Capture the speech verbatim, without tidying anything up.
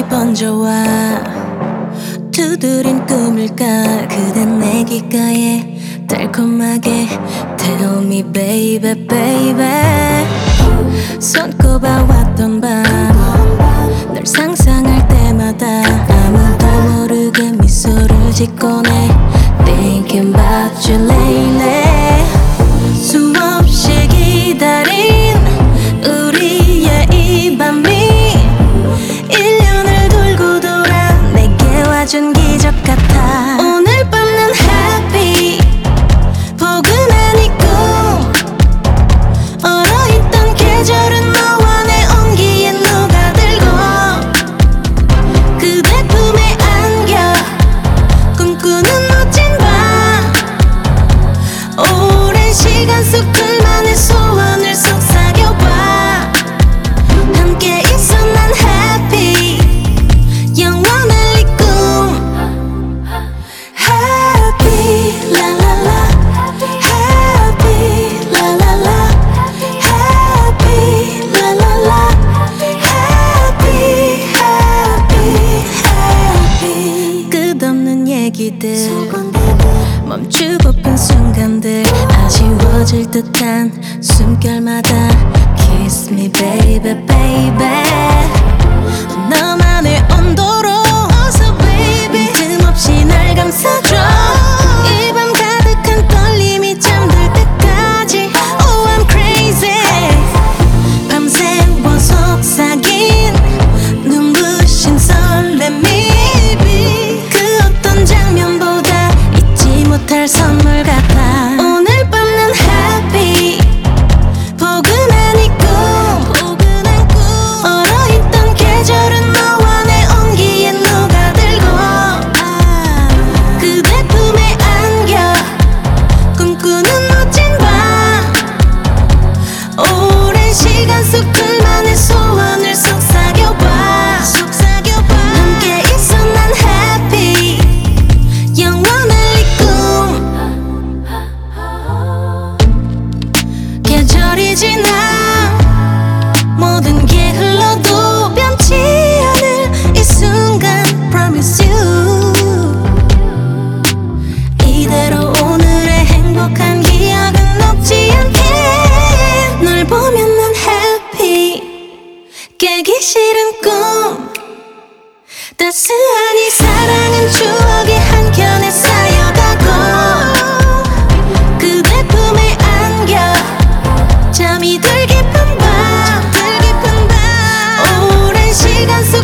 번져와 두드린 꿈일까 그댄 내 귓가에 달콤하게 Tell me baby baby 손꼽아왔던 밤 널 상상할 때마다 아무도 모르게 미소를 짓곤 해 Thinking about you lately 수없이 기다린 우리의 이 밤이 일 년을 돌고 돌아 내게 와준 기적 같아 오늘 밤 난 happy 포근한 이 꿈 얼어있던 계절은 너와 내 온기에 녹아들고 그대 품에 안겨 꿈꾸는 멋진 밤 오랜 시간 속 둘만의 소원을 속삭여봐 함께 있어 난 happy 영원할 이 꿈 Happy la la la Happy la la la Happy la la la Happy happy happy 끝없는 얘기들 멈추고픈 순간들 아쉬워질 듯한 숨결마다 Kiss me baby baby 너만의 온도로 어서 baby 틈없이 날 감싸줘 이 밤 가득한 떨림이 잠들 때까지 Oh I'm crazy 밤새워 속삭인 눈부신 설렘이 그 어떤 장면보다 잊지 못할 선물 같아 오늘 밤 난 happy 포근한 이 꿈 얼어있던 계절은 너와 내 온기에 녹아들고 그대 품에 안겨 꿈꾸는 멋진 밤 오랜 시간 속 둘만의 소원을 속삭여봐 함께 있어 난 happy 영원할 이 꿈 계절이 지나 모든 게 흘러도 변치 않을 이 순간 Promise you 이대로 오늘의 행복한 기억은 녹지 않게 널 보면 난 happy 깨기 싫은 꿈 따스한 이 사랑은 추억의 한켠에 쌓여가고 그대 품에 안겨 잠이 들 깊은 밤 오랜 시간 속